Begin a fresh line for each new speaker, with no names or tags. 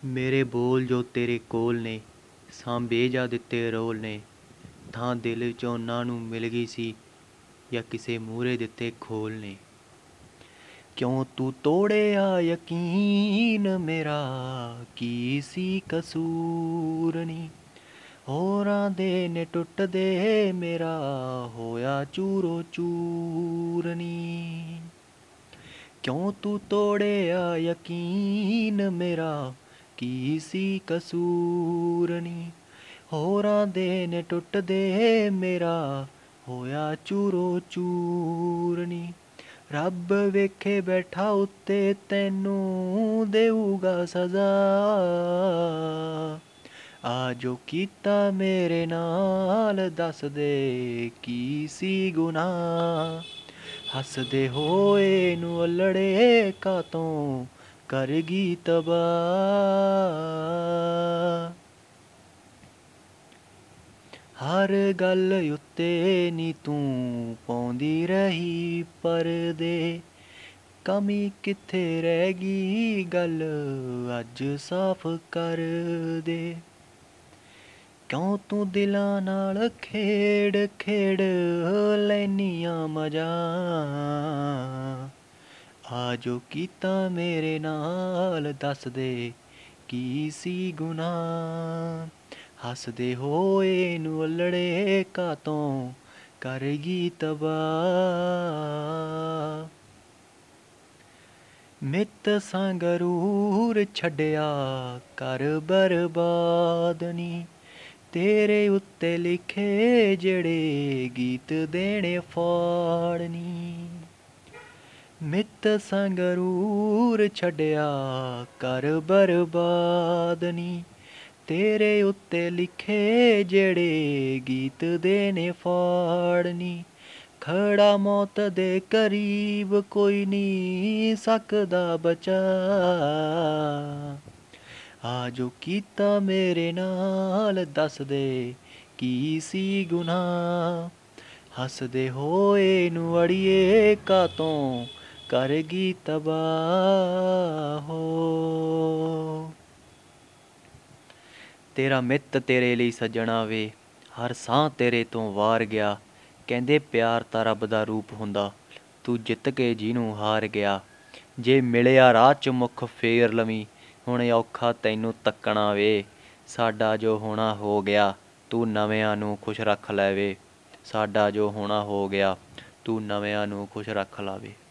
ਮੇਰੇ ਬੋਲ ਜੋ ਤੇਰੇ ਕੋਲ ਨੇ, ਸਾਂਭੇ ਜਾ ਦਿੱਤੇ ਰੋਲ ਨੇ, ਥਾਂ ਦਿਲ 'ਚ ਉਹਨਾਂ ਨੂੰ ਮਿਲ ਗਈ ਸੀ ਜਾਂ ਕਿਸੇ ਮੂਹਰੇ ਦਿੱਤੇ ਖੋਲ ਨੇ। ਕਿਉਂ ਤੂੰ ਤੋੜਿਆ ਯਕੀਨ ਮੇਰਾ, ਕੀ ਸੀ ਕਸੂਰ ਨੀ? ਹੋਰਾਂ ਦੇ ਨੇ ਟੁੱਟਦੇ, ਮੇਰਾ ਹੋਇਆ ਚੂਰੋ ਚੂਰ ਨੀ। ਕਿਉਂ ਤੂੰ ਤੋੜਿਆ ਯਕੀਨ ਮੇਰਾ, ਕੀ ਸੀ ਕਸੂਰ ਨੀ? ਹੋਰਾਂ ਦੇ ਨੇ ਟੁੱਟਦੇ, ਮੇਰਾ ਹੋਇਆ ਚੂਰੋ ਚੂਰ ਨੀ। ਰੱਬ ਵੇਖੇ ਬੈਠਾ ਉੱਤੇ, ਤੈਨੂੰ ਦੇਊਗਾ ਸਜ਼ਾ। ਆ ਜੋ ਕੀਤਾ ਮੇਰੇ ਨਾਲ, ਦੱਸ ਦੇ ਕੀ ਸੀ ਗੁਨਾਹ? ਹੱਸਦੇ ਹੋਏ ਨੂੰ ਅਲੜੇ, ਕਾਤੋਂ ਕਰ ਗਈ ਤਬਾਹ। ਹਰ ਗੱਲ ਉੱਤੇ ਨੀ ਤੂੰ ਪਾਉਂਦੀ ਰਹੀ ਪਰਦੇ, ਕਮੀ ਕਿੱਥੇ ਰਹਿ ਗਈ ਗੱਲ ਅੱਜ ਸਾਫ਼ ਕਰ ਦੇ। ਕਿਉਂ ਤੂੰ ਦਿਲਾਂ ਨਾਲ ਖੇਡ ਖੇਡ ਲੈਨੀਆਂ ਮਜ਼ਾ? ਆ ਜੋ ਕੀਤਾ ਮੇਰੇ ਨਾਲ, ਦੱਸ ਦੇ ਕੀ ਸੀ ਗੁਨਾਹ? ਹੱਸਦੇ ਹੋਏ ਨੂੰ ਅਲੜੇ, ਕਾਤੋਂ ਕਰ ਗਈ ਤਬਾਹ। ਮਿੱਤ ਸੰਗਰੂਰ ਛੱਡਿਆ ਕਰ ਬਰਬਾਦ ਨੀ, ਤੇਰੇ ਉੱਤੇ ਲਿਖੇ ਜਿਹੜੇ ਗੀਤ ਦੇਣੇ ਫਾੜ ਨੀ। ਮਿੱਤ ਸੰਗਰੂਰ ਛੱਡਿਆ ਕਰ ਬਰਬਾਦ ਨੀ, ਤੇਰੇ ਉੱਤੇ ਲਿਖੇ ਜਿਹੜੇ ਗੀਤ ਦੇਣੇ ਫਾੜ ਨੀ। ਖੜਾ ਮੌਤ ਦੇ ਕਰੀਬ ਕੋਈ ਨਹੀਂ ਸਕਦਾ ਬਚਾ, ਆ ਜੋ ਕੀਤਾ ਮੇਰੇ ਨਾਲ, ਦੱਸ ਦੇ ਕੀ ਸੀ ਗੁਨਾਹ? ਹੱਸਦੇ ਹੋਏ ਨੂੰ ਅੜੀਏ, ਕਾਤੋਂ ਕਰ ਗਈ ਤਬਾਹ ਹੋ। ਤੇਰਾ ਮਿੱਤ ਤੇਰੇ ਲਈ ਸੱਜਣਾ ਵੇ, ਹਰ ਸਾਹ ਤੇਰੇ ਤੋਂ ਵਾਰ ਗਿਆ। ਕਹਿੰਦੇ ਪਿਆਰ ਤਾਂ ਰੱਬ ਦਾ ਰੂਪ ਹੁੰਦਾ, ਤੂੰ ਜਿੱਤ ਕੇ ਜਿਹਨੂੰ ਹਾਰ ਗਿਆ। ਜੇ ਮਿਲਿਆ ਰਾਹ 'ਚ ਮੁੱਖ ਫੇਰ ਲਵੀਂ, ਹੁਣ ਔਖਾ ਤੈਨੂੰ ਤੱਕਣਾ ਵੇ। ਸਾਡਾ ਜੋ ਹੋਣਾ ਹੋ ਗਿਆ, ਤੂੰ ਨਵਿਆਂ ਨੂੰ ਖੁਸ਼ ਰੱਖ ਲੈ ਵੇ। ਸਾਡਾ ਜੋ ਹੋਣਾ ਹੋ ਗਿਆ, ਤੂੰ ਨਵਿਆਂ ਨੂੰ ਖੁਸ਼ ਰੱਖ ਲਾ ਵੇ।